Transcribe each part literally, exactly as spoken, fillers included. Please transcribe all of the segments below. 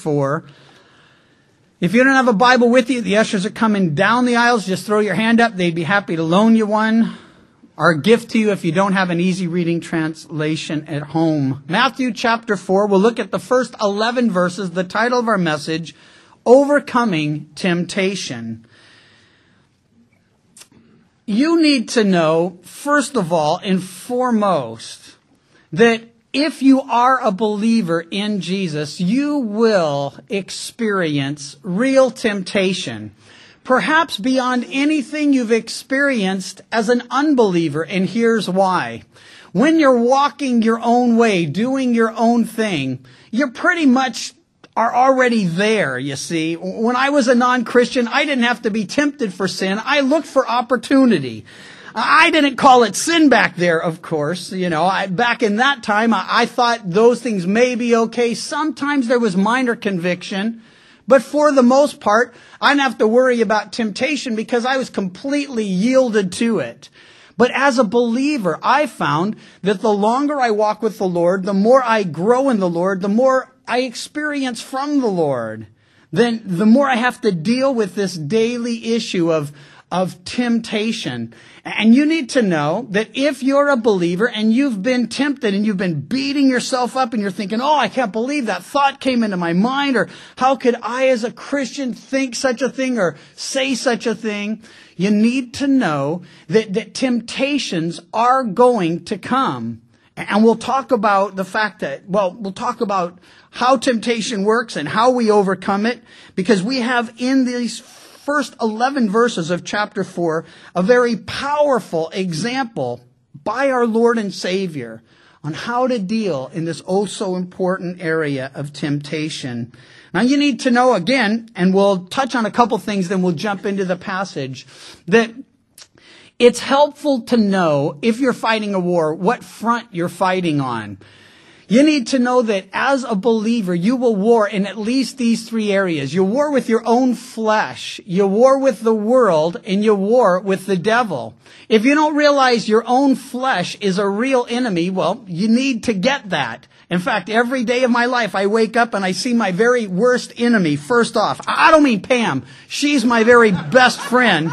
four. If you don't have a Bible with you, the ushers are coming down the aisles. Just throw your hand up. They'd be happy to loan you one. Our gift to you if you don't have an easy reading translation at home. Matthew chapter four, we'll look at the first eleven verses. The title of our message, Overcoming Temptation. You need to know, first of all and foremost, that if you are a believer in Jesus, you will experience real temptation. Perhaps beyond anything you've experienced as an unbeliever, and here's why. When you're walking your own way, doing your own thing, you're pretty much are already there, you see. When I was a non-Christian, I didn't have to be tempted for sin. I looked for opportunity. I didn't call it sin back there, of course. You know, I, back in that time, I, I thought those things may be okay. Sometimes there was minor conviction. But for the most part, I didn't have to worry about temptation because I was completely yielded to it. But as a believer, I found that the longer I walk with the Lord, the more I grow in the Lord, the more I experience from the Lord, then the more I have to deal with this daily issue of of temptation. And you need to know that if you're a believer and you've been tempted and you've been beating yourself up and you're thinking, oh, I can't believe that thought came into my mind, or how could I as a Christian think such a thing or say such a thing? You need to know that, that temptations are going to come. And we'll talk about the fact that, well, we'll talk about how temptation works and how we overcome it, because we have in these first eleven verses of chapter four, a very powerful example by our Lord and Savior on how to deal in this oh so important area of temptation. Now you need to know again, and we'll touch on a couple things, then we'll jump into the passage, that it's helpful to know if you're fighting a war, what front you're fighting on. You need to know that as a believer, you will war in at least these three areas. You war with your own flesh, you war with the world, and you war with the devil. If you don't realize your own flesh is a real enemy, well, you need to get that. In fact, every day of my life, I wake up and I see my very worst enemy first off. I don't mean Pam. She's my very best friend.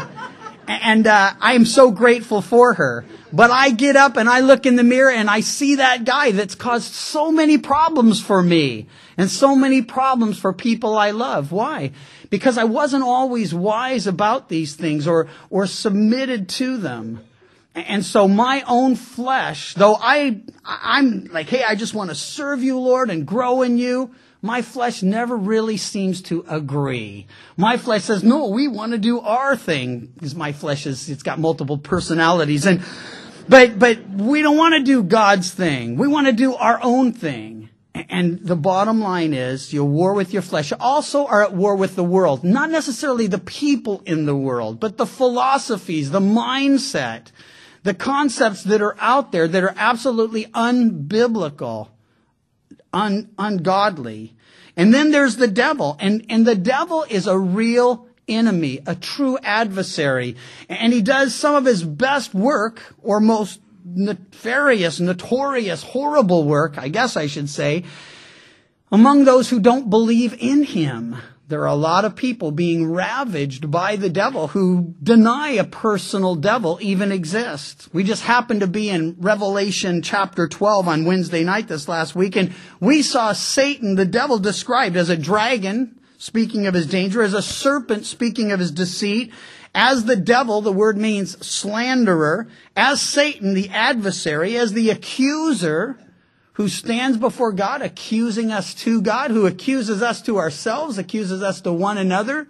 And uh, I am so grateful for her. But I get up and I look in the mirror and I see that guy that's caused so many problems for me and so many problems for people I love. Why? Because I wasn't always wise about these things or or submitted to them. And so my own flesh, though I I'm like, hey, I just want to serve you, Lord, and grow in you. My flesh never really seems to agree. My flesh says, no, we want to do our thing. Because my flesh is, it's got multiple personalities. And, but, but we don't want to do God's thing. We want to do our own thing. And the bottom line is, you war with your flesh. You also are at war with the world. Not necessarily the people in the world, but the philosophies, the mindset, the concepts that are out there that are absolutely unbiblical. Un, ungodly. And then there's the devil. And, and the devil is a real enemy, a true adversary. And he does some of his best work, or most nefarious, notorious, horrible work, I guess I should say, among those who don't believe in him. There are a lot of people being ravaged by the devil who deny a personal devil even exists. We just happened to be in Revelation chapter twelve on Wednesday night this last week, and we saw Satan, the devil, described as a dragon, speaking of his danger, as a serpent, speaking of his deceit, as the devil, the word means slanderer, as Satan, the adversary, as the accuser, who stands before God, accusing us to God, who accuses us to ourselves, accuses us to one another.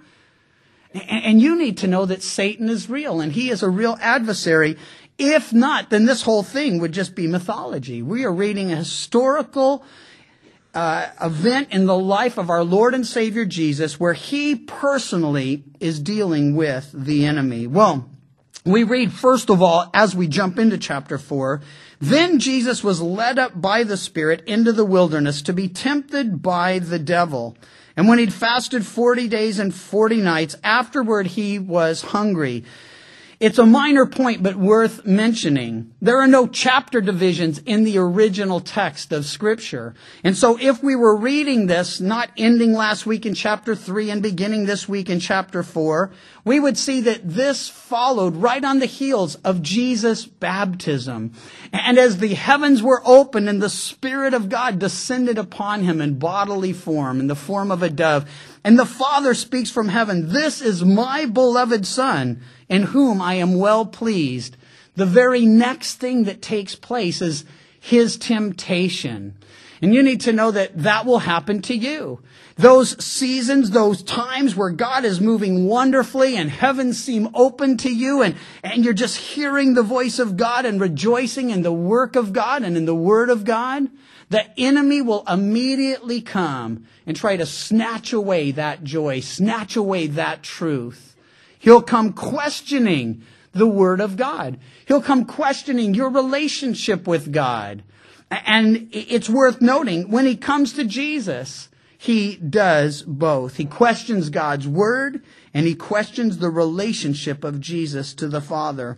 And you need to know that Satan is real, and he is a real adversary. If not, then this whole thing would just be mythology. We are reading a historical uh, event in the life of our Lord and Savior Jesus, where he personally is dealing with the enemy. Well, we read, first of all, as we jump into chapter four, then Jesus was led up by the Spirit into the wilderness to be tempted by the devil. And when he'd fasted forty days and forty nights, afterward he was hungry. It's a minor point, but worth mentioning. There are no chapter divisions in the original text of Scripture. And so if we were reading this, not ending last week in chapter three and beginning this week in chapter four, we would see that this followed right on the heels of Jesus' baptism. And as the heavens were opened and the Spirit of God descended upon him in bodily form, in the form of a dove, and the Father speaks from heaven, "This is my beloved Son, in whom I am well pleased." The very next thing that takes place is his temptation. And you need to know that that will happen to you. Those seasons, those times where God is moving wonderfully and heavens seem open to you and, and you're just hearing the voice of God and rejoicing in the work of God and in the Word of God, the enemy will immediately come and try to snatch away that joy, snatch away that truth. He'll come questioning the Word of God. He'll come questioning your relationship with God. And it's worth noting, when he comes to Jesus, he does both. He questions God's Word, and he questions the relationship of Jesus to the Father.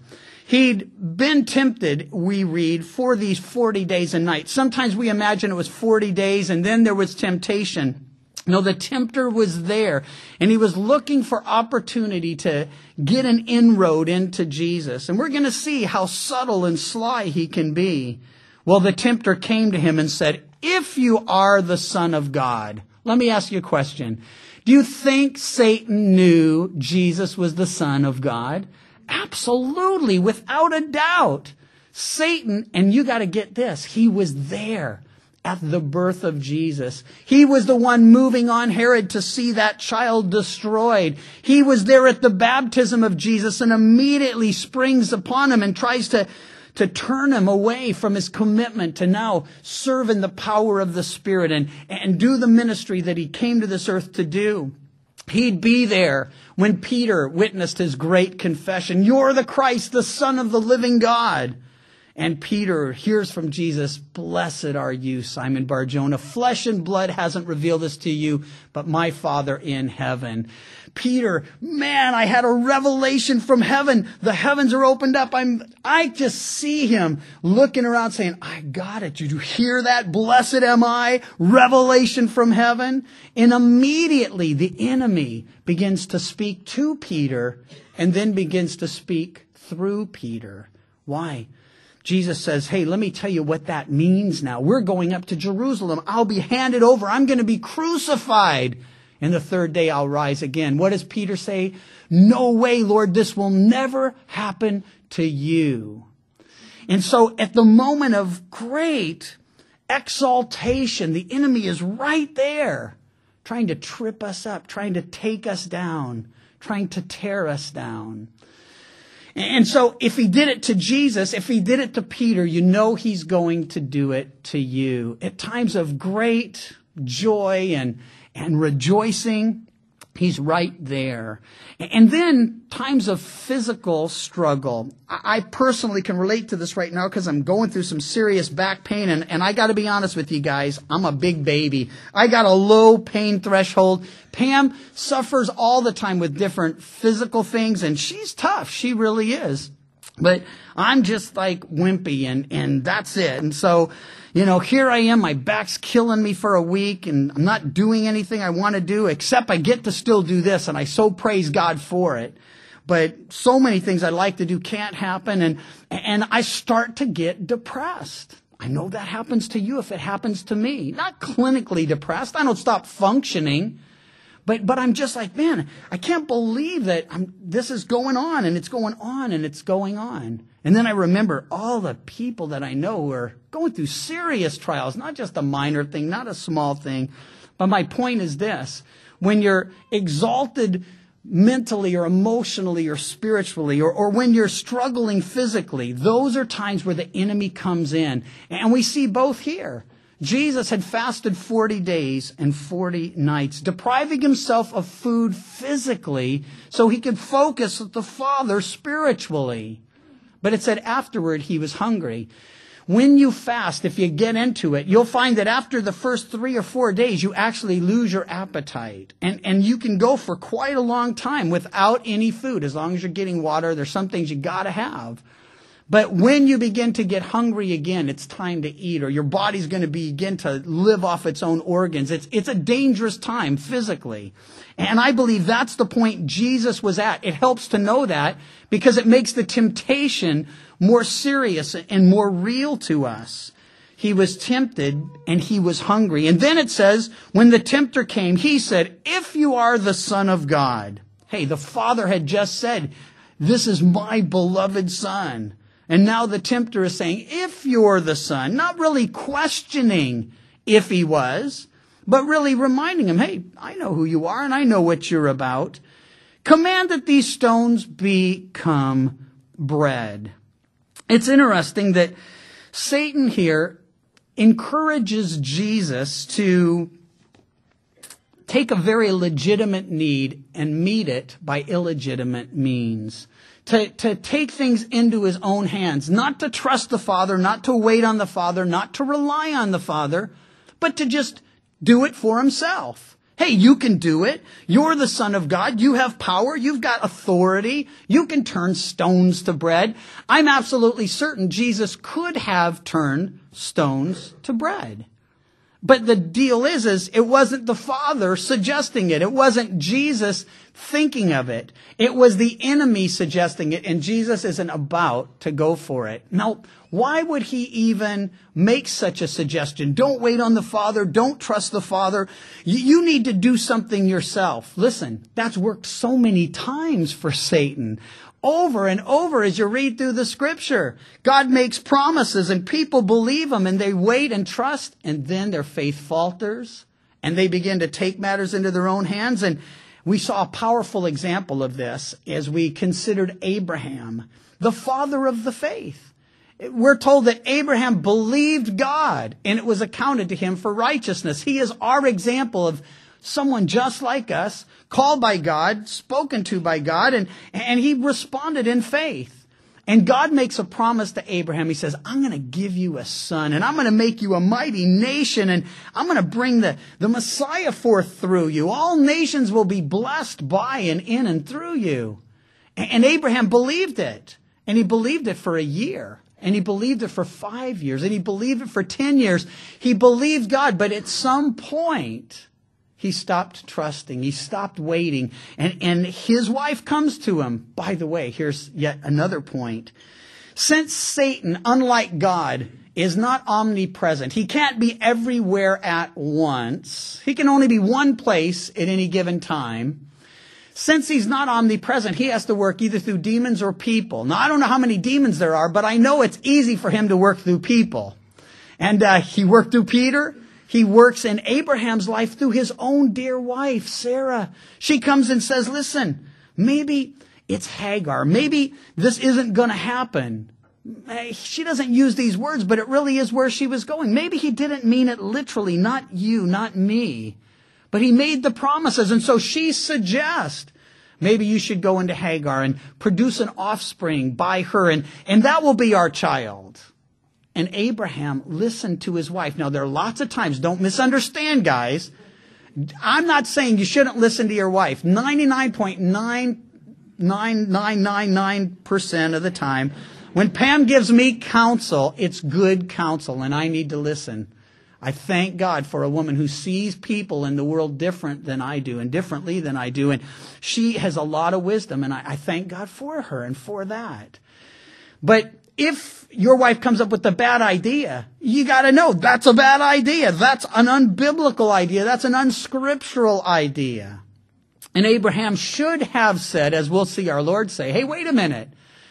He'd been tempted, we read, for these forty days and nights. Sometimes we imagine it was forty days, and then there was temptation. No, the tempter was there, and he was looking for opportunity to get an inroad into Jesus. And we're going to see how subtle and sly he can be. Well, the tempter came to him and said, "If you are the Son of God." Let me ask you a question. Do you think Satan knew Jesus was the Son of God? Absolutely, without a doubt. Satan, and you got to get this, he was there at the birth of Jesus. He was the one moving on Herod to see that child destroyed. He was there at the baptism of Jesus and immediately springs upon him and tries to, to turn him away from his commitment to now serve in the power of the Spirit and, and do the ministry that he came to this earth to do. He'd be there when Peter witnessed his great confession, "You're the Christ, the Son of the living God." And Peter hears from Jesus, "Blessed are you, Simon Bar-Jonah. Flesh and blood hasn't revealed this to you, but my Father in heaven." Peter, "Man, I had a revelation from heaven. The heavens are opened up. I'm, I just see him looking around saying, I got it. Did you hear that? Blessed am I. Revelation from heaven." And immediately the enemy begins to speak to Peter and then begins to speak through Peter. Why? Jesus says, "Hey, let me tell you what that means now. We're going up to Jerusalem. I'll be handed over. I'm going to be crucified. And the third day I'll rise again." What does Peter say? "No way, Lord, this will never happen to you." And so at the moment of great exaltation, the enemy is right there, trying to trip us up, trying to take us down, trying to tear us down. And so if he did it to Jesus, if he did it to Peter, you know he's going to do it to you. At times of great joy and, and rejoicing, he's right there. And then times of physical struggle. I personally can relate to this right now because I'm going through some serious back pain. And, and I got to be honest with you guys, I'm a big baby. I got a low pain threshold. Pam suffers all the time with different physical things, and she's tough. She really is. But I'm just like wimpy, and, and that's it. And so, you know, here I am. My back's killing me for a week, and I'm not doing anything I want to do, except I get to still do this, and I so praise God for it. But so many things I'd like to do can't happen, and and I start to get depressed. I know that happens to you if it happens to me. Not clinically depressed. I don't stop functioning. But but I'm just like, man, I can't believe that I'm, this is going on, and it's going on, and it's going on. And then I remember all the people that I know who are going through serious trials, not just a minor thing, not a small thing. But my point is this. When you're exalted mentally or emotionally or spiritually, or, or when you're struggling physically, those are times where the enemy comes in. And we see both here. Jesus had fasted forty days and forty nights, depriving himself of food physically so he could focus with the Father spiritually. But it said afterward he was hungry. when you fast, if you get into it, you'll find that after the first three or four days, you actually lose your appetite. And, and you can go for quite a long time without any food. As long as you're getting water, there's some things you gotta have. But when you begin to get hungry again, it's time to eat, or your body's going to begin to live off its own organs. It's, it's a dangerous time physically. And I believe that's the point Jesus was at. It helps to know that because it makes the temptation more serious and more real to us. He was tempted and he was hungry. And then it says, when the tempter came, he said, if you are the Son of God. Hey, the Father had just said, this is my beloved Son. And now the tempter is saying, if you're the Son, not really questioning if he was, but really reminding him, hey, I know who you are and I know what you're about. Command that these stones become bread. It's interesting that Satan here encourages Jesus to take a very legitimate need and meet it by illegitimate means. To, to take things into his own hands, not to trust the Father, not to wait on the Father, not to rely on the Father, but to just do it for himself. Hey, you can do it. You're the Son of God. You have power. You've got authority. You can turn stones to bread. I'm absolutely certain Jesus could have turned stones to bread. But the deal is, is it wasn't the Father suggesting it. It wasn't Jesus thinking of it. It was the enemy suggesting it, and Jesus isn't about to go for it. Now, why would he even make such a suggestion? Don't wait on the Father. Don't trust the Father. You, you need to do something yourself. Listen, that's worked so many times for Satan. Over and over as you read through the scripture. God makes promises and people believe them and they wait and trust, and then their faith falters and they begin to take matters into their own hands. And we saw a powerful example of this as we considered Abraham, the father of the faith. We're told that Abraham believed God and it was accounted to him for righteousness. He is our example of someone just like us, called by God, spoken to by God, and, and he responded in faith. And God makes a promise to Abraham. He says, I'm going to give you a son, and I'm going to make you a mighty nation, and I'm going to bring the, the Messiah forth through you. All nations will be blessed by and in and through you. And, and Abraham believed it, and he believed it for a year. And he believed it for five years, and he believed it for ten years. He believed God, but at some point, he stopped trusting. He stopped waiting. And, and his wife comes to him. By the way, here's yet another point. Since Satan, unlike God, is not omnipresent, he can't be everywhere at once. He can only be one place at any given time. Since he's not omnipresent, he has to work either through demons or people. Now, I don't know how many demons there are, but I know it's easy for him to work through people. And uh, he worked through Peter. He works in Abraham's life through his own dear wife, Sarah. She comes and says, listen, maybe it's Hagar. Maybe this isn't going to happen. She doesn't use these words, but it really is where she was going. Maybe he didn't mean it literally, not you, not me. But he made the promises. And so she suggests, maybe you should go into Hagar and produce an offspring by her, and, and that will be our child. And Abraham listened to his wife. Now, there are lots of times, don't misunderstand, guys. I'm not saying you shouldn't listen to your wife. ninety-nine point nine nine nine nine nine percent of the time, when Pam gives me counsel, it's good counsel, and I need to listen. I thank God for a woman who sees people in the world different than I do, and differently than I do. And she has a lot of wisdom, and I, I thank God for her and for that. But if your wife comes up with a bad idea, you got to know that's a bad idea. That's an unbiblical idea. That's an unscriptural idea. And Abraham should have said, as we'll see our Lord say, hey, wait a minute.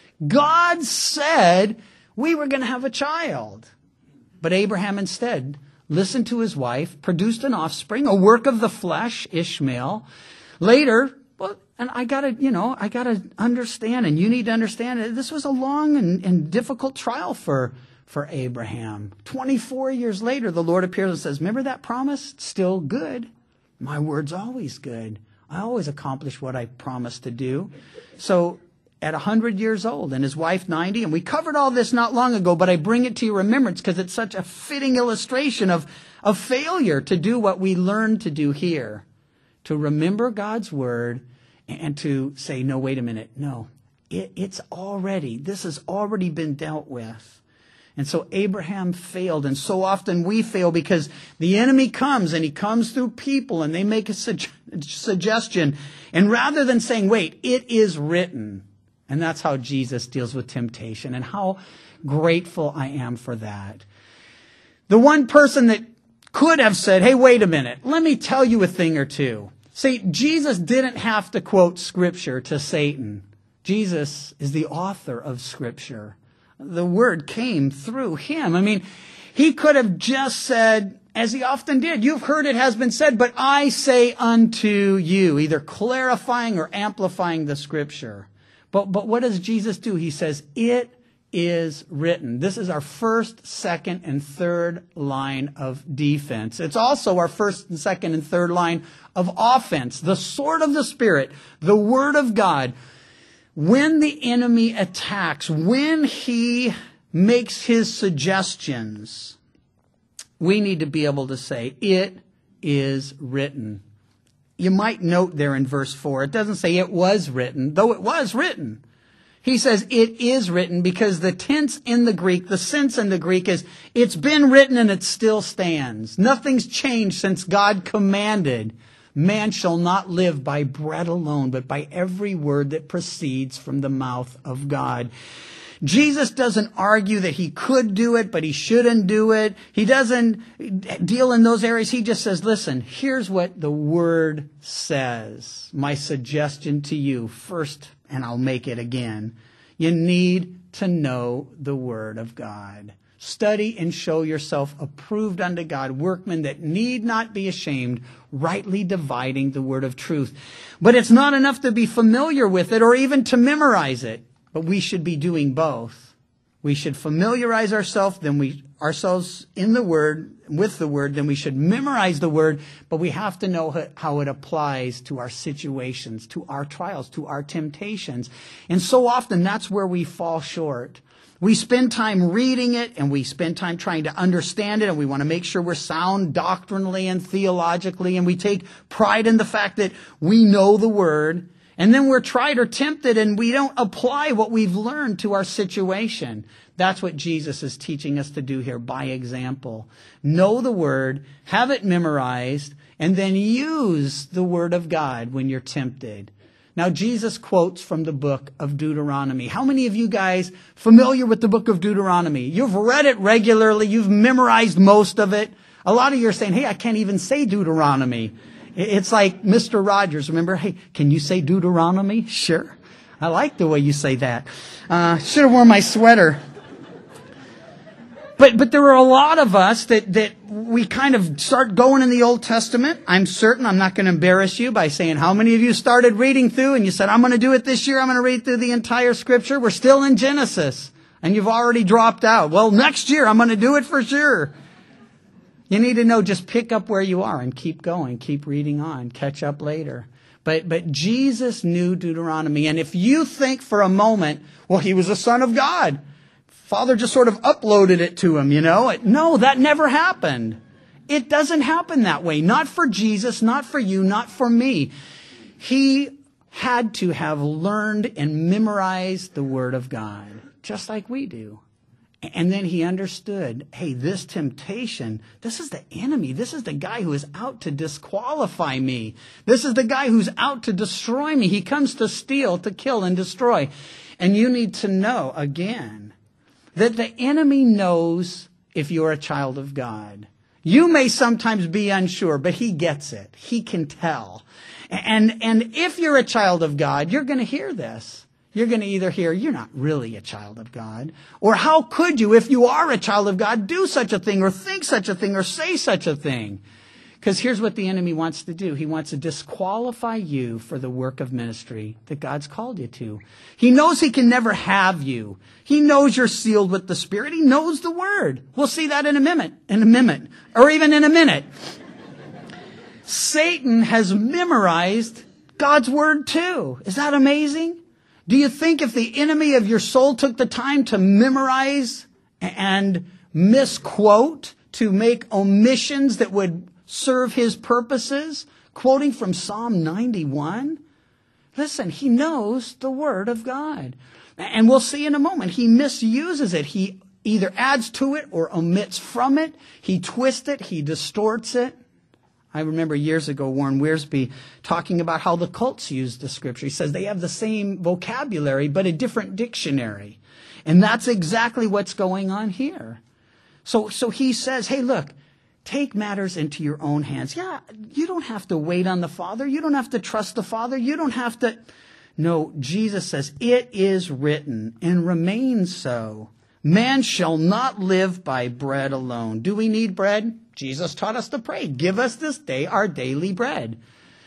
God said we were going to have a child. But Abraham instead listened to his wife, produced an offspring, a work of the flesh, Ishmael. Later, well, and I gotta, you know, I gotta understand, and you need to understand, this was a long and, and difficult trial for, for Abraham. twenty-four years later, the Lord appears and says, remember that promise? It's still good. My word's always good. I always accomplish what I promised to do. So at one hundred years old and his wife ninety. And we covered all this not long ago, but I bring it to your remembrance because it's such a fitting illustration of, of failure to do what we learned to do here. To remember God's word and to say, no, wait a minute. No, it, it's already, this has already been dealt with. And so Abraham failed, and so often we fail because the enemy comes, and he comes through people, and they make a su- suggestion. And rather than saying, wait, it is written. And that's how Jesus deals with temptation, and how grateful I am for that. The one person that could have said, hey, wait a minute, let me tell you a thing or two. See, Jesus didn't have to quote Scripture to Satan. Jesus is the author of Scripture. The word came through him. I mean, he could have just said, as he often did, you've heard it has been said, but I say unto you, either clarifying or amplifying the Scripture. But, but what does Jesus do? He says, it is written. This is our first, second, and third line of defense. It's also our first and second and third line of offense. The sword of the Spirit, the Word of God. When the enemy attacks, when he makes his suggestions, we need to be able to say, it is written. You might note there in verse four, it doesn't say it was written, though it was written. He says it is written because the tense in the Greek, the sense in the Greek is it's been written and it still stands. Nothing's changed since God commanded. Man shall not live by bread alone, but by every word that proceeds from the mouth of God. Jesus doesn't argue that he could do it, but he shouldn't do it. He doesn't deal in those areas. He just says, listen, here's what the word says. My suggestion to you first, and I'll make it again. You need to know the word of God. Study and show yourself approved unto God, workmen that need not be ashamed, rightly dividing the word of truth. But it's not enough to be familiar with it or even to memorize it. But we should be doing both. We should familiarize ourselves, then we ourselves in the word, with the word, then we should memorize the word, but we have to know how it applies to our situations, to our trials, to our temptations. And so often that's where we fall short. We spend time reading it, and we spend time trying to understand it, and we want to make sure we're sound doctrinally and theologically, and we take pride in the fact that we know the word, and then we're tried or tempted, and we don't apply what we've learned to our situation. That's what Jesus is teaching us to do here by example. Know the word, have it memorized, and then use the word of God when you're tempted. Now, Jesus quotes from the book of Deuteronomy. How many of you guys familiar with the book of Deuteronomy? You've read it regularly. You've memorized most of it. A lot of you are saying, hey, I can't even say Deuteronomy. It's like Mister Rogers. Remember, hey, can you say Deuteronomy? Sure. I like the way you say that. Uh, should have worn my sweater. But but there are a lot of us that, that we kind of start going in the Old Testament. I'm certain I'm not going to embarrass you by saying how many of you started reading through and you said, I'm going to do it this year. I'm going to read through the entire Scripture. We're still in Genesis and you've already dropped out. Well, next year I'm going to do it for sure. You need to know, just pick up where you are and keep going. Keep reading on. Catch up later. But but Jesus knew Deuteronomy. And if you think for a moment, well, he was a son of God. Father just sort of uploaded it to him, you know. No, that never happened. It doesn't happen that way. Not for Jesus, not for you, not for me. He had to have learned and memorized the Word of God, just like we do. And then he understood, hey, this temptation, this is the enemy. This is the guy who is out to disqualify me. This is the guy who's out to destroy me. He comes to steal, to kill, and destroy. And you need to know, again, that the enemy knows if you're a child of God. You may sometimes be unsure, but he gets it. He can tell. And, and if you're a child of God, you're going to hear this. You're going to either hear, you're not really a child of God, or how could you, if you are a child of God, do such a thing, or think such a thing, or say such a thing? Because here's what the enemy wants to do. He wants to disqualify you for the work of ministry that God's called you to. He knows he can never have you. He knows you're sealed with the Spirit. He knows the Word. We'll see that in a minute, in a minute, or even in a minute. Satan has memorized God's Word too. Is that amazing? Do you think if the enemy of your soul took the time to memorize and misquote, to make omissions that would serve his purposes, quoting from Psalm ninety-one? Listen, he knows the Word of God. And we'll see in a moment, he misuses it. He either adds to it or omits from it. He twists it, he distorts it. I remember years ago Warren Wiersbe talking about how the cults use the Scripture. He says they have the same vocabulary, but a different dictionary. And that's exactly what's going on here. So, so he says, hey, look, take matters into your own hands. Yeah, you don't have to wait on the Father. You don't have to trust the Father. You don't have to. No, Jesus says, it is written and remains so. Man shall not live by bread alone. Do we need bread? Jesus taught us to pray. Give us this day our daily bread.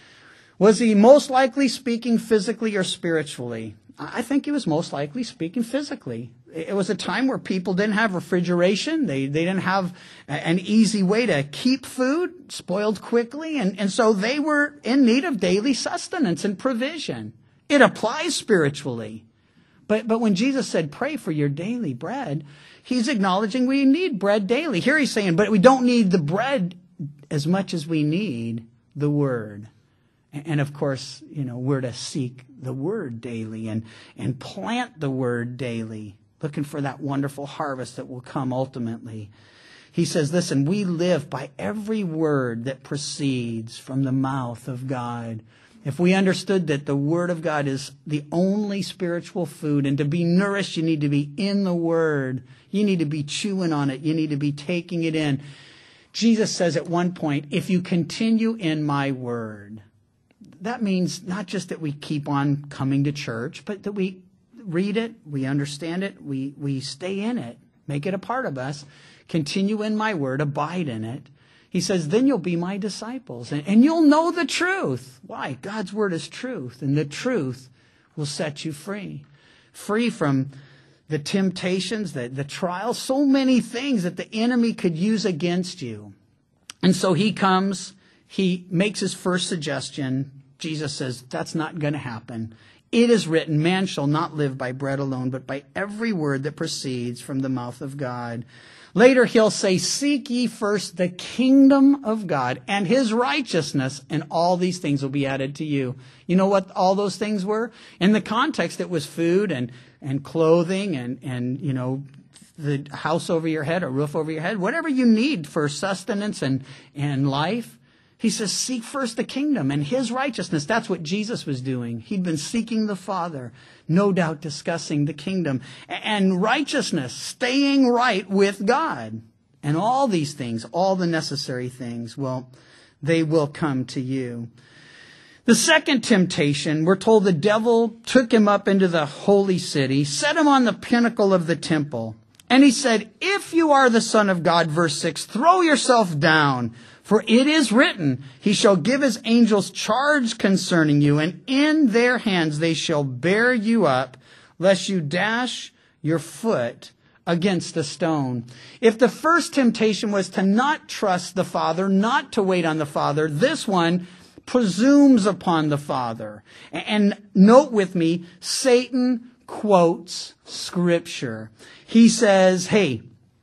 Was he most likely speaking physically or spiritually? I think he was most likely speaking physically. It was a time where people didn't have refrigeration. They, they didn't have an easy way to keep food, spoiled quickly. And, and so they were in need of daily sustenance and provision. It applies spiritually. But, but when Jesus said, pray for your daily bread, he's acknowledging we need bread daily. Here he's saying, but we don't need the bread as much as we need the Word. And of course, you know, we're to seek the Word daily and, and plant the Word daily, looking for that wonderful harvest that will come ultimately. He says, listen, we live by every word that proceeds from the mouth of God. If we understood that the Word of God is the only spiritual food, and to be nourished, you need to be in the Word. You need to be chewing on it. You need to be taking it in. Jesus says at one point, if you continue in my Word, that means not just that we keep on coming to church, but that we read it, we understand it, we, we stay in it, make it a part of us, continue in my Word, abide in it. He says, then you'll be my disciples, and, and you'll know the truth. Why? God's Word is truth, and the truth will set you free. Free from the temptations, the, the trials, so many things that the enemy could use against you. And so he comes, he makes his first suggestion. Jesus says, that's not going to happen. It is written, man shall not live by bread alone, but by every word that proceeds from the mouth of God. Later he'll say, seek ye first the kingdom of God and his righteousness, and all these things will be added to you. You know what all those things were? In the context, it was food and, and clothing and, and, you know, the house over your head, a roof over your head, whatever you need for sustenance and, and life. He says, seek first the kingdom and his righteousness. That's what Jesus was doing. He'd been seeking the Father, no doubt discussing the kingdom and righteousness, staying right with God. And all these things, all the necessary things, well, they will come to you. The second temptation, we're told the devil took him up into the holy city, set him on the pinnacle of the temple. And he said, if you are the Son of God, verse six, throw yourself down. For it is written, he shall give his angels charge concerning you, and in their hands they shall bear you up, lest you dash your foot against a stone. If the first temptation was to not trust the Father, not to wait on the Father, this one presumes upon the Father. And note with me, Satan quotes Scripture. He says, hey,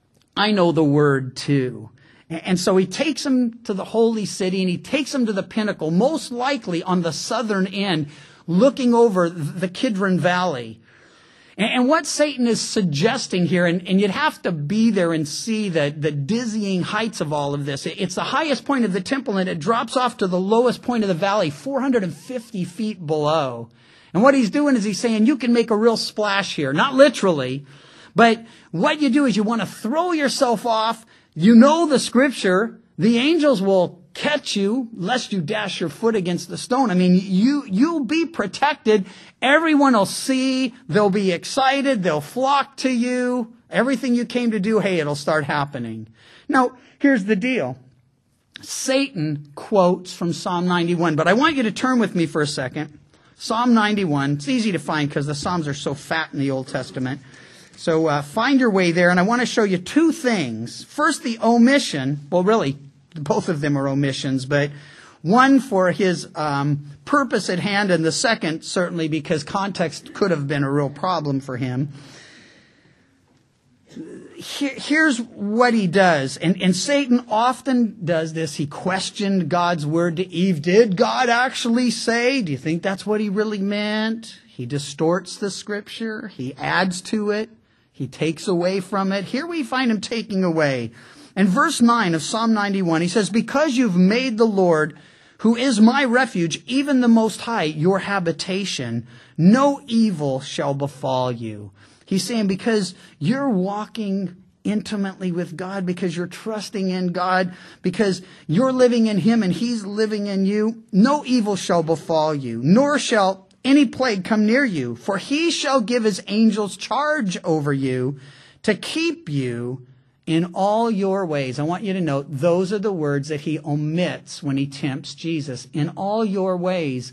I know the Word too. And so he takes him to the holy city, and he takes him to the pinnacle, most likely on the southern end, looking over the Kidron Valley. And what Satan is suggesting here, and, and you'd have to be there and see the, the dizzying heights of all of this. It's the highest point of the temple, and it drops off to the lowest point of the valley, four hundred fifty feet below. And what he's doing is he's saying, you can make a real splash here. Not literally, but what you do is you want to throw yourself off. You know the Scripture, the angels will catch you lest you dash your foot against the stone. I mean, you, you'll be protected. Everyone will see. They'll be excited. They'll flock to you. Everything you came to do, hey, it'll start happening. Now, here's the deal. Satan quotes from Psalm ninety-one, but I want you to turn with me for a second. Psalm ninety-one. It's easy to find because the Psalms are so fat in the Old Testament. So uh, find your way there, and I want to show you two things. First, the omission. Well, really, both of them are omissions, but One for his um, purpose at hand, and the second certainly because context could have been a real problem for him. Here's what he does, and, and Satan often does this. He questioned God's word to Eve. Did God actually say? Do you think that's what he really meant? He distorts the scripture. He adds to it. He takes away from it. Here we find him taking away. In verse nine of Psalm ninety-one, he says, because you've made the Lord, who is my refuge, even the Most High, your habitation, no evil shall befall you. He's saying because you're walking intimately with God, because you're trusting in God, because you're living in him and he's living in you, no evil shall befall you, nor shall any plague come near you. For he shall give his angels charge over you to keep you in all your ways. I want you to note those are the words that he omits when he tempts Jesus. In all your ways.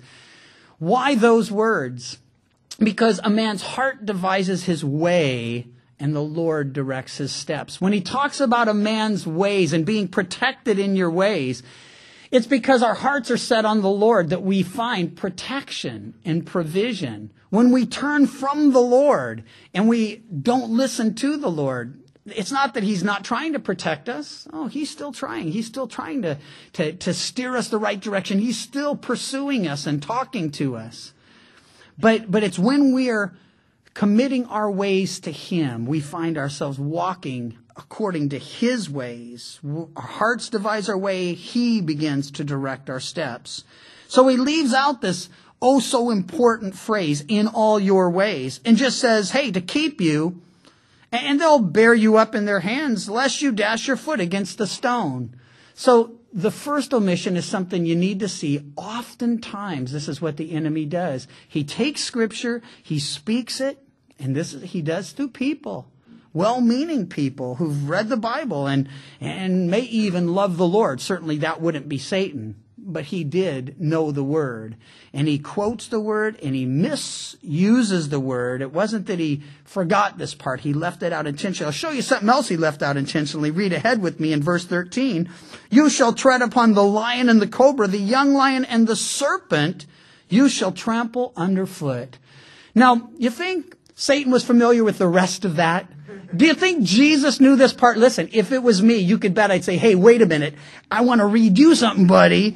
Why those words? Because a man's heart devises his way and the Lord directs his steps. When he talks about a man's ways and being protected in your ways, it's because our hearts are set on the Lord that we find protection and provision. When we turn from the Lord and we don't listen to the Lord, it's not that he's not trying to protect us. Oh, he's still trying. He's still trying to, to, to steer us the right direction. He's still pursuing us and talking to us. But, but it's when we are committing our ways to him, we find ourselves walking according to his ways. Our hearts devise our way. He begins to direct our steps. So he leaves out this oh so important phrase, in all your ways, and just says, hey, to keep you, and they'll bear you up in their hands, lest you dash your foot against the stone. So the first omission is something you need to see. Oftentimes, this is what the enemy does. He takes scripture, he speaks it, and this is, he does through people, well-meaning people who've read the Bible and, and may even love the Lord. Certainly that wouldn't be Satan, but he did know the word. And he quotes the word and he misuses the word. It wasn't that he forgot this part. He left it out intentionally. I'll show you something else he left out intentionally. Read ahead with me in verse thirteen. You shall tread upon the lion and the cobra, the young lion and the serpent you shall trample underfoot. Now, you think Satan was familiar with the rest of that? Do you think Jesus knew this part? Listen, if it was me, you could bet I'd say, hey, wait a minute. I want to read you something, buddy.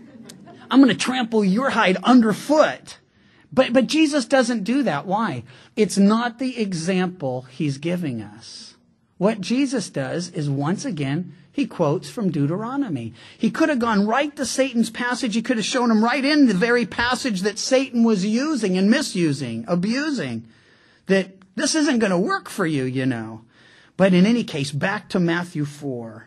I'm going to trample your hide underfoot. But, but Jesus doesn't do that. Why? It's not the example he's giving us. What Jesus does is, once again, he quotes from Deuteronomy. He could have gone right to Satan's passage. He could have shown him right in the very passage that Satan was using and misusing, abusing. That this isn't going to work for you, you know. But in any case, back to Matthew four.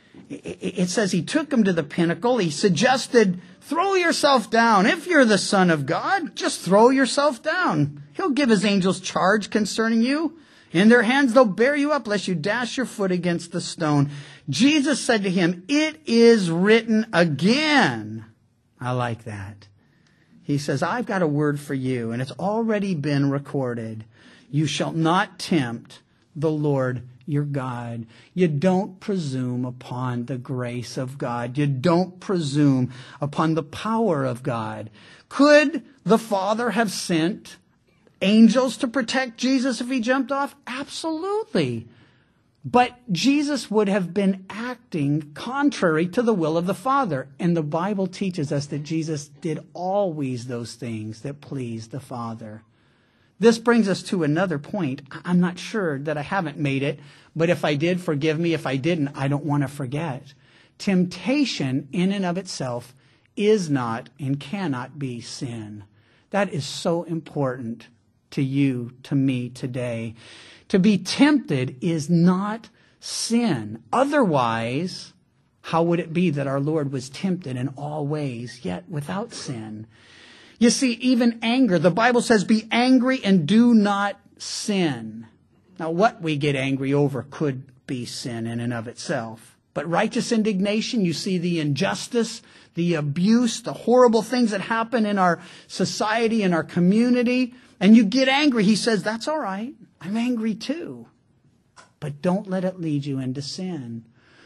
It says he took him to the pinnacle. He suggested, throw yourself down. If you're the Son of God, just throw yourself down. He'll give his angels charge concerning you. In their hands they'll bear you up, lest you dash your foot against the stone. Jesus said to him, it is written again. I like that. He says, I've got a word for you, and it's already been recorded. You shall not tempt the Lord your God. You don't presume upon the grace of God. You don't presume upon the power of God. Could the Father have sent angels to protect Jesus if he jumped off? Absolutely. But Jesus would have been acting contrary to the will of the Father. And the Bible teaches us that Jesus did always those things that pleased the Father. This brings us to another point. I'm not sure that I haven't made it, but if I did, forgive me. If I didn't, I don't want to forget. Temptation in and of itself is not and cannot be sin. That is so important to you, to me today. To be tempted is not sin. Otherwise, how would it be that our Lord was tempted in all ways, yet without sin? You see, even anger, the Bible says, be angry and do not sin. Now, what we get angry over could be sin in and of itself. But righteous indignation, you see the injustice, the abuse, the horrible things that happen in our society, in our community, and you get angry. He says, that's all right. I'm angry too. But don't let it lead you into sin.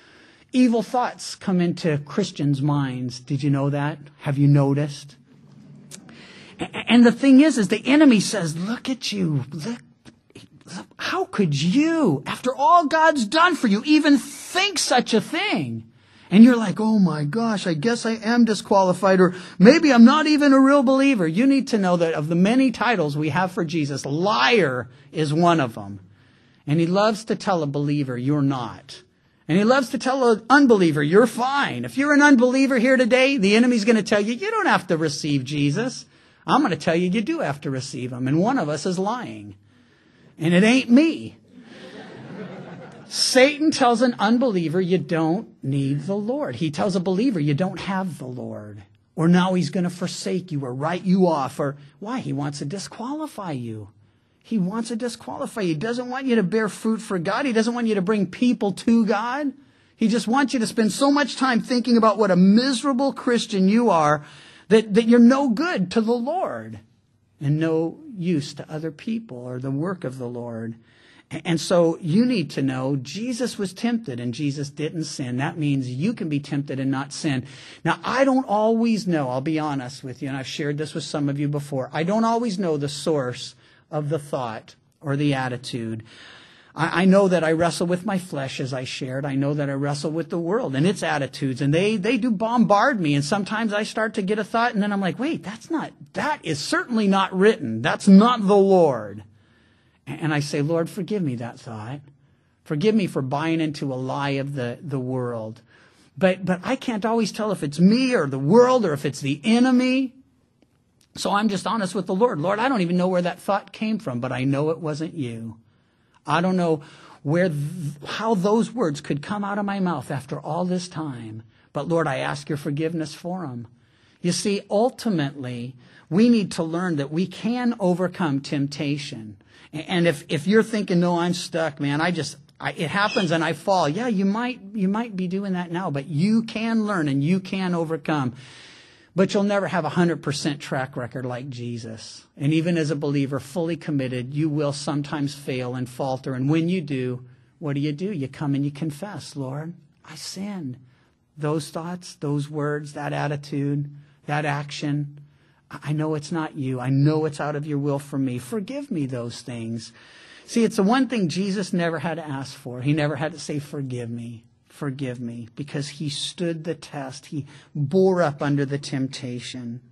Evil thoughts come into Christians' minds. Did you know that? Have you noticed? And the thing is, is the enemy says, look at you. Look, how could you, after all God's done for you, even think such a thing? And you're like, oh my gosh, I guess I am disqualified, or maybe I'm not even a real believer. You need to know that of the many titles we have for Jesus, liar is one of them. And he loves to tell a believer, you're not. And he loves to tell an unbeliever, you're fine. If you're an unbeliever here today, the enemy's going to tell you, you don't have to receive Jesus. I'm going to tell you, you do have to receive him. And one of us is lying. And it ain't me. Satan tells an unbeliever, you don't need the Lord. He tells a believer, you don't have the Lord. Or now he's going to forsake you or write you off. Or why? He wants to disqualify you. He wants to disqualify you. He doesn't want you to bear fruit for God. He doesn't want you to bring people to God. He just wants you to spend so much time thinking about what a miserable Christian you are that, that you're no good to the Lord and no use to other people or the work of the Lord. And so you need to know Jesus was tempted and Jesus didn't sin. That means you can be tempted and not sin. Now, I don't always know, I'll be honest with you, and I've shared this with some of you before. I don't always know the source of the thought or the attitude. I, I know that I wrestle with my flesh, as I shared. I know that I wrestle with the world and its attitudes, and they, they do bombard me. And sometimes I start to get a thought, and then I'm like, wait, that's not, that is certainly not written. That's not the Lord. And I say, Lord, forgive me that thought. Forgive me for buying into a lie of the, the world. But, but I can't always tell if it's me or the world or if it's the enemy. So I'm just honest with the Lord. Lord, I don't even know where that thought came from, but I know it wasn't you. I don't know where, th- how those words could come out of my mouth after all this time. But Lord, I ask your forgiveness for them. You see, ultimately, we need to learn that we can overcome temptation. And if, if you're thinking, no, I'm stuck, man, I just, I, it happens and I fall. Yeah, you might, you might be doing that now, but you can learn and you can overcome. But you'll never have a hundred percent track record like Jesus. And even as a believer, fully committed, you will sometimes fail and falter. And when you do, what do you do? You come and you confess, Lord, I sinned. Those thoughts, those words, that attitude, that action, I know it's not you. I know it's out of your will for me. Forgive me those things. See, it's the one thing Jesus never had to ask for. He never had to say, forgive me, forgive me, because he stood the test. He bore up under the temptation.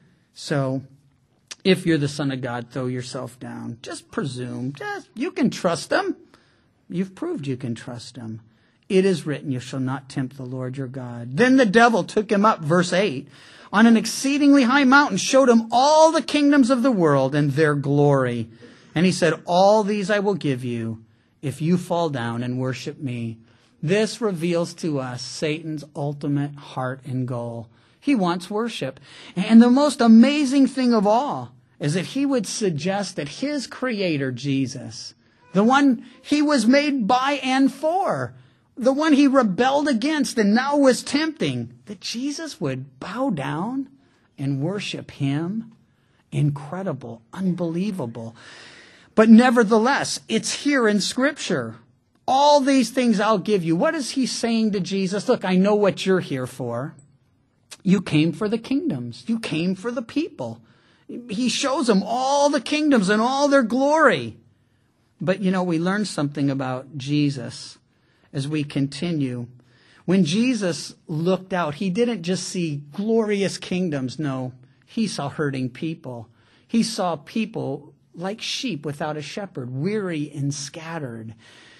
So if you're the Son of God, throw yourself down. Just presume. Just, you can trust him. You've proved you can trust him. It is written, you shall not tempt the Lord your God. Then the devil took him up, verse eight, on an exceedingly high mountain, showed him all the kingdoms of the world and their glory. And he said, all these I will give you if you fall down and worship me. This reveals to us Satan's ultimate heart and goal. He wants worship. And the most amazing thing of all is that he would suggest that his creator, Jesus, the one he was made by and for, the one he rebelled against and now was tempting, that Jesus would bow down and worship him. Incredible, unbelievable. But nevertheless, it's here in Scripture. All these things I'll give you. What is he saying to Jesus? Look, I know what you're here for. You came for the kingdoms. You came for the people. He shows them all the kingdoms and all their glory. But, you know, we learn something about Jesus as we continue. When Jesus looked out, he didn't just see glorious kingdoms. No, he saw hurting people. He saw people like sheep without a shepherd, weary and scattered.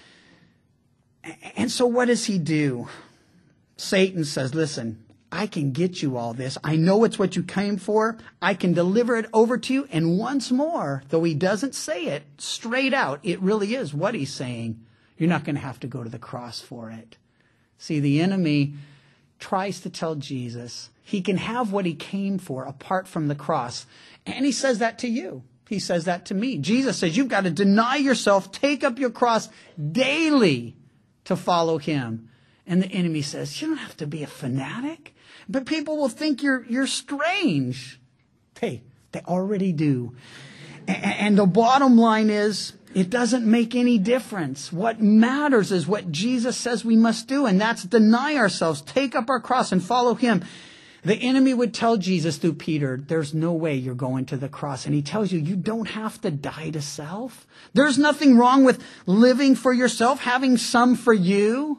And so what does he do? Satan says, listen, I can get you all this. I know it's what you came for. I can deliver it over to you. And once more, though he doesn't say it straight out, it really is what he's saying. You're not going to have to go to the cross for it. See, the enemy tries to tell Jesus he can have what he came for apart from the cross. And he says that to you. He says that to me. Jesus says you've got to deny yourself, take up your cross daily to follow him. And the enemy says, you don't have to be a fanatic. But people will think you're you're strange. Hey, they already do. And the bottom line is, It doesn't make any difference. What matters is what Jesus says we must do, and that's deny ourselves, take up our cross, and follow him. The enemy would tell Jesus through Peter, there's no way you're going to the cross. And he tells you, you don't have to die to self. There's nothing wrong with living for yourself, having some for you.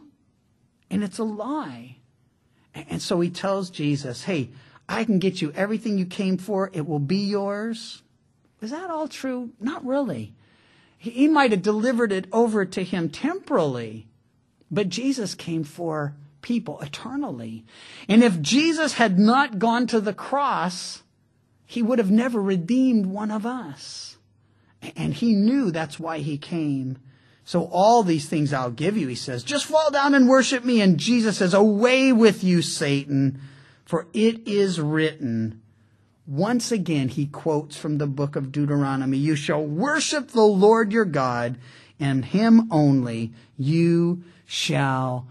And it's a lie. And so he tells Jesus, hey, I can get you everything you came for. It will be yours. Is that all true? Not really. He might have delivered it over to him temporally, but Jesus came for people eternally. And if Jesus had not gone to the cross, he would have never redeemed one of us. And he knew that's why he came. So all these things I'll give you, he says, just fall down and worship me. And Jesus says, away with you, Satan, for it is written. Once again, he quotes from the book of Deuteronomy, you shall worship the Lord your God, and him only you shall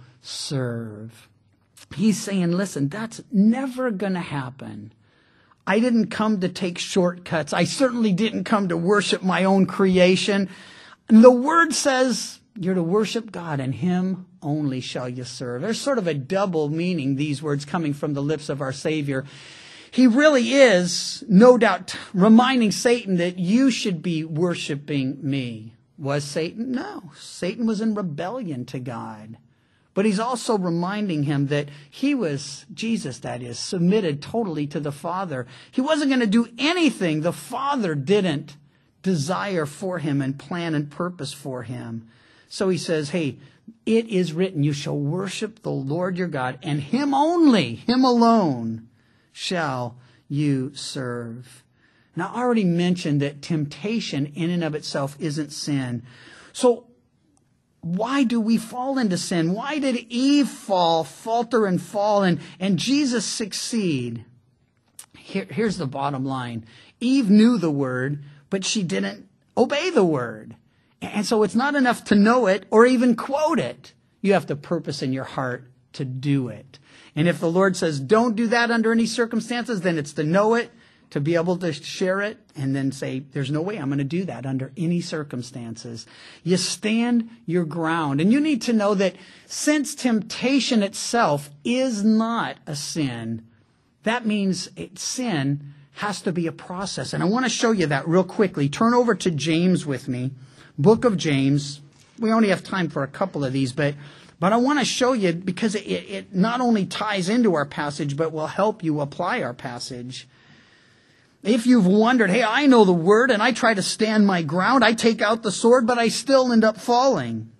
serve. He's saying, listen, that's never going to happen. I didn't come to take shortcuts. I certainly didn't come to worship my own creation. And the word says you're to worship God, and him only shall you serve. There's sort of a double meaning, these words coming from the lips of our Savior. He really is, no doubt, reminding Satan that you should be worshiping me. Was Satan? No. Satan was in rebellion to God. But he's also reminding him that he was, Jesus that is, submitted totally to the Father. He wasn't going to do anything the Father didn't desire for him and plan and purpose for him. So he says, hey, it is written, you shall worship the Lord your God, and him only, him alone, shall you serve. Now, I already mentioned that temptation in and of itself isn't sin. So why do we fall into sin? Why did Eve fall, falter and fall, and, and Jesus succeed? Here, here's the bottom line. Eve knew the word, but she didn't obey the word. And so it's not enough to know it or even quote it. You have to purpose in your heart to do it. And if the Lord says, don't do that under any circumstances, then it's to know it, to be able to share it, and then say, there's no way I'm going to do that under any circumstances. You stand your ground. And you need to know that since temptation itself is not a sin, that means it, sin has to be a process. And I want to show you that real quickly. Turn over to James with me. Book of James. We only have time for a couple of these, but But I want to show you because it, it not only ties into our passage, but will help you apply our passage. If you've wondered, hey, I know the word and I try to stand my ground, I take out the sword, but I still end up falling.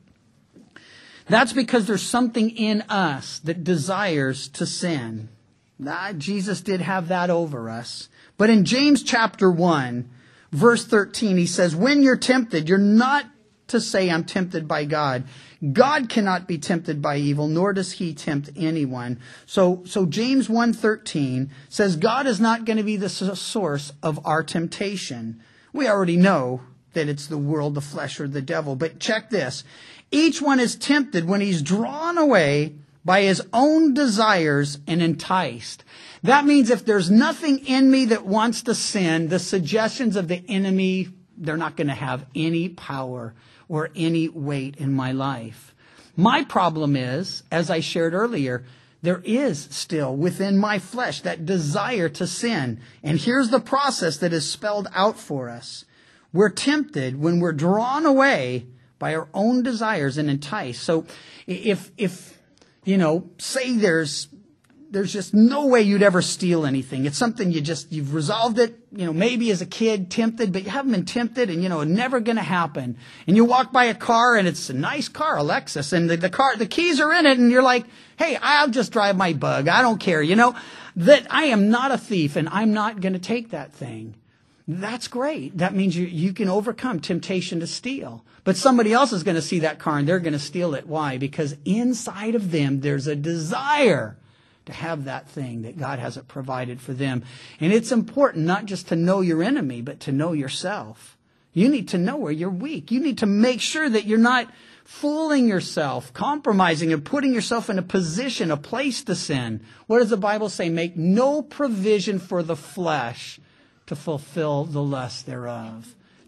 That's because there's something in us that desires to sin. Nah, Jesus did have that over us. But in James chapter one, verse thirteen, he says, when you're tempted, you're not to say I'm tempted by God. God cannot be tempted by evil, nor does he tempt anyone. So, so James one thirteen says God is not going to be the source of our temptation. We already know that it's the world, the flesh, or the devil. But check this. Each one is tempted when he's drawn away by his own desires and enticed. That means if there's nothing in me that wants to sin, the suggestions of the enemy, they're not going to have any power or any weight in my life. My problem is, as I shared earlier, there is still within my flesh that desire to sin. And here's the process that is spelled out for us. We're tempted when we're drawn away by our own desires and enticed. So if, if, you know, say there's, there's just no way you'd ever steal anything. It's something you just, you've resolved it, you know, maybe as a kid, tempted, but you haven't been tempted and, you know, never going to happen. And you walk by a car and it's a nice car, a Lexus, and the, the car, the keys are in it and you're like, hey, I'll just drive my Bug. I don't care. You know, that I am not a thief and I'm not going to take that thing. That's great. That means you, you can overcome temptation to steal. But somebody else is going to see that car and they're going to steal it. Why? Because inside of them, there's a desire to have that thing that God hasn't provided for them. And it's important not just to know your enemy, but to know yourself. You need to know where you're weak. You need to make sure that you're not fooling yourself, compromising and putting yourself in a position, a place to sin. What does the Bible say? Make no provision for the flesh to fulfill the lust thereof.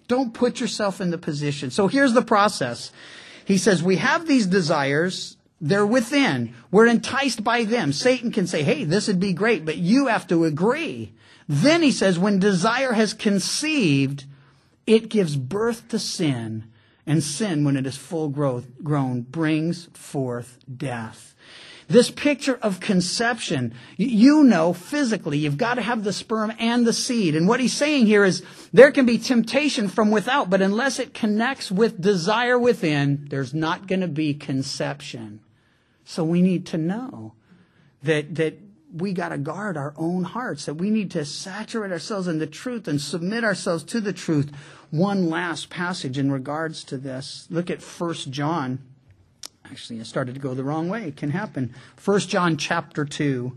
Don't put yourself in the position. So here's the process. He says, we have these desires. They're within. We're enticed by them. Satan can say, hey, this would be great, but you have to agree. Then he says, when desire has conceived, it gives birth to sin. And sin, when it is full growth, grown, brings forth death. This picture of conception, you know physically, you've got to have the sperm and the seed. And what he's saying here is there can be temptation from without, but unless it connects with desire within, there's not going to be conception. So we need to know that, that we got to guard our own hearts, that we need to saturate ourselves in the truth and submit ourselves to the truth. One last passage in regards to this. Look at First John. Actually, I started to go the wrong way. It can happen. First John chapter two.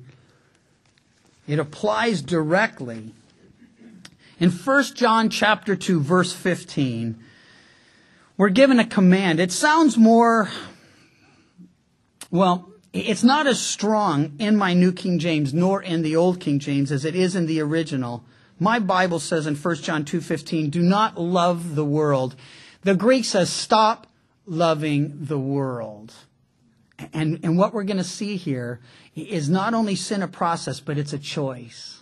It applies directly. In First John chapter two, verse fifteen, we're given a command. It sounds more, well, it's not as strong in my New King James nor in the Old King James as it is in the original. My Bible says in First John two fifteen, do not love the world. The Greek says stop loving the world. And, and what we're going to see here is not only sin a process, but it's a choice.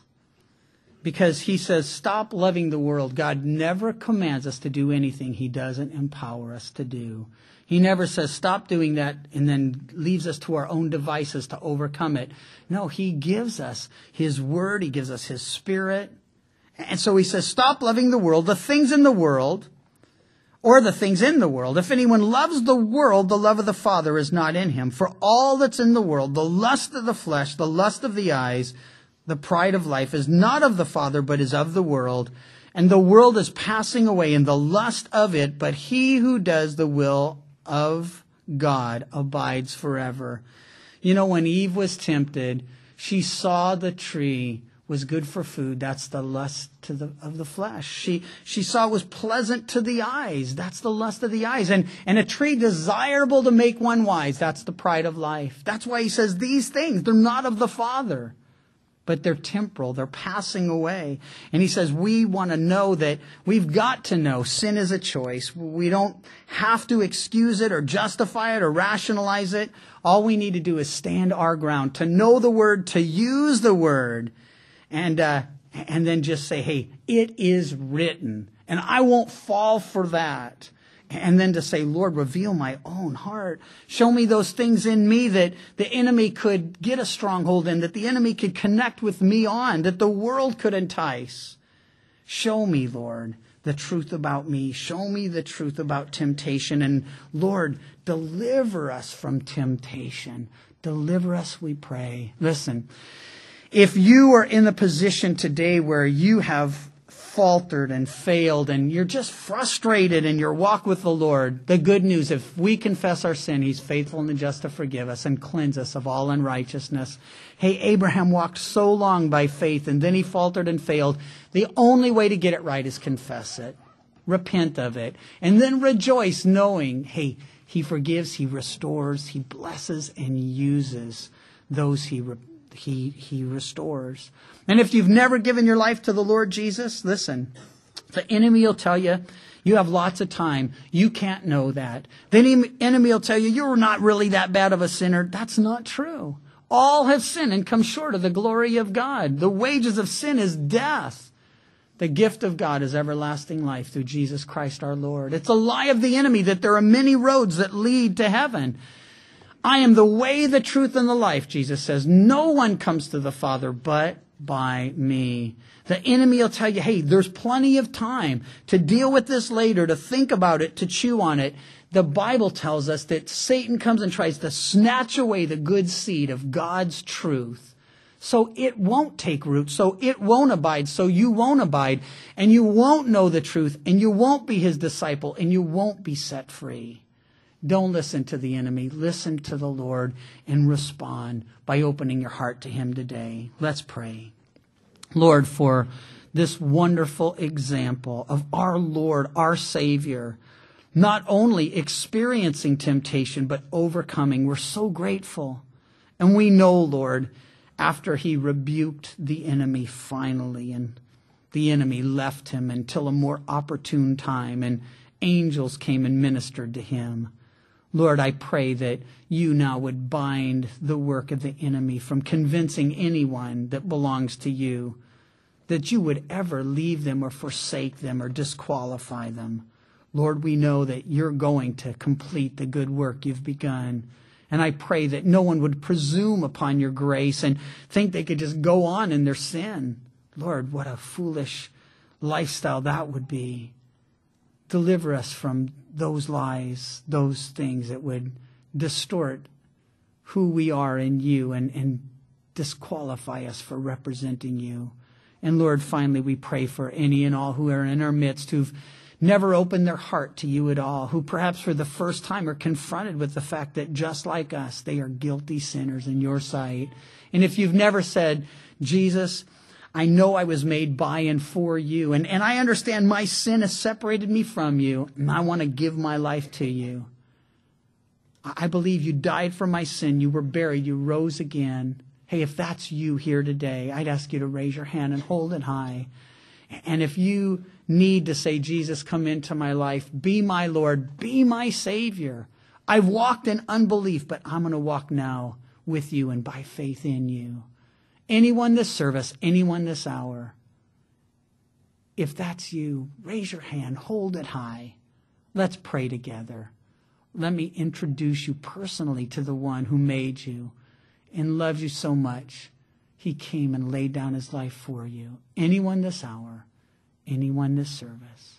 Because he says, stop loving the world. God never commands us to do anything he doesn't empower us to do. He never says, stop doing that, and then leaves us to our own devices to overcome it. No, he gives us his word. He gives us his spirit. And so he says, stop loving the world, the things in the world, or the things in the world. If anyone loves the world, the love of the Father is not in him. For all that's in the world, the lust of the flesh, the lust of the eyes, the pride of life, is not of the Father, but is of the world. And the world is passing away in the lust of it, but he who does the will of God abides forever. You know, when Eve was tempted, she saw the tree was good for food. That's the lust to the, of the flesh. She, she saw it was pleasant to the eyes. That's the lust of the eyes. And, and a tree desirable to make one wise. That's the pride of life. That's why he says these things, they're not of the Father, but they're temporal. They're passing away. And he says we want to know that we've got to know sin is a choice. We don't have to excuse it or justify it or rationalize it. All we need to do is stand our ground, to know the word, to use the word. And uh, and then just say, hey, it is written. And I won't fall for that. And then to say, Lord, reveal my own heart. Show me those things in me that the enemy could get a stronghold in, that the enemy could connect with me on, that the world could entice. Show me, Lord, the truth about me. Show me the truth about temptation. And Lord, deliver us from temptation. Deliver us, we pray. Listen. If you are in the position today where you have faltered and failed and you're just frustrated in your walk with the Lord, the good news, if we confess our sin, he's faithful and just to forgive us and cleanse us of all unrighteousness. Hey, Abraham walked so long by faith and then he faltered and failed. The only way to get it right is confess it, repent of it, and then rejoice knowing, hey, he forgives, he restores, he blesses and uses those he repents. He, he restores. And if you've never given your life to the Lord Jesus, listen, the enemy will tell you, you have lots of time. You can't know that. The enemy will tell you, you're not really that bad of a sinner. That's not true. All have sinned and come short of the glory of God. The wages of sin is death. The gift of God is everlasting life through Jesus Christ our Lord. It's a lie of the enemy that there are many roads that lead to heaven. I am the way, the truth, and the life, Jesus says. No one comes to the Father but by me. The enemy will tell you, hey, there's plenty of time to deal with this later, to think about it, to chew on it. The Bible tells us that Satan comes and tries to snatch away the good seed of God's truth. So it won't take root, so it won't abide, so you won't abide, and you won't know the truth, and you won't be his disciple, and you won't be set free. Don't listen to the enemy. Listen to the Lord and respond by opening your heart to him today. Let's pray. Lord, for this wonderful example of our Lord, our Savior, not only experiencing temptation, but overcoming. We're so grateful. And we know, Lord, after he rebuked the enemy finally and the enemy left him until a more opportune time, and angels came and ministered to him. Lord, I pray that you now would bind the work of the enemy from convincing anyone that belongs to you, that you would ever leave them or forsake them or disqualify them. Lord, we know that you're going to complete the good work you've begun. And I pray that no one would presume upon your grace and think they could just go on in their sin. Lord, what a foolish lifestyle that would be. Deliver us from those lies, those things that would distort who we are in you and, and disqualify us for representing you. And Lord, finally, we pray for any and all who are in our midst who've never opened their heart to you at all, who perhaps for the first time are confronted with the fact that just like us, they are guilty sinners in your sight. And if you've never said, Jesus, I know I was made by and for you, and, and I understand my sin has separated me from you, and I want to give my life to you. I believe you died for my sin, you were buried, you rose again. Hey, if that's you here today, I'd ask you to raise your hand and hold it high. And if you need to say, Jesus, come into my life, be my Lord, be my Savior. I've walked in unbelief, but I'm going to walk now with you and by faith in you. Anyone this service, anyone this hour, if that's you, raise your hand, hold it high. Let's pray together. Let me introduce you personally to the one who made you and loves you so much. He came and laid down his life for you. Anyone this hour, anyone this service.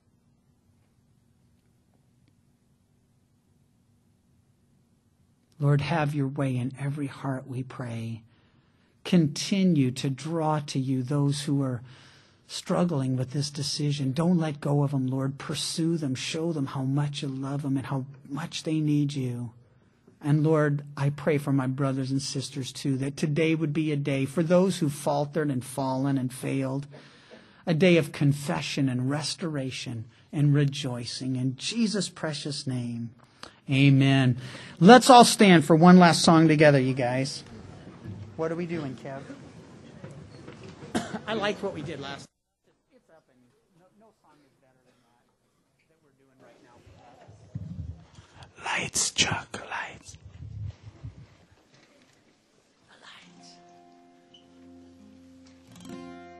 Lord, have your way in every heart, we pray. Continue to draw to you those who are struggling with this decision. Don't let go of them, Lord. Pursue them. Show them how much you love them and how much they need you. And Lord, I pray for my brothers and sisters too, that today would be a day for those who faltered and fallen and failed, a day of confession and restoration and rejoicing. In Jesus' precious name, amen. Let's all stand for one last song together, you guys. What are we doing, Kev? I liked what we did last time. It's up, and no, no song is better than that that we're doing right now. Lights, Chuck, lights.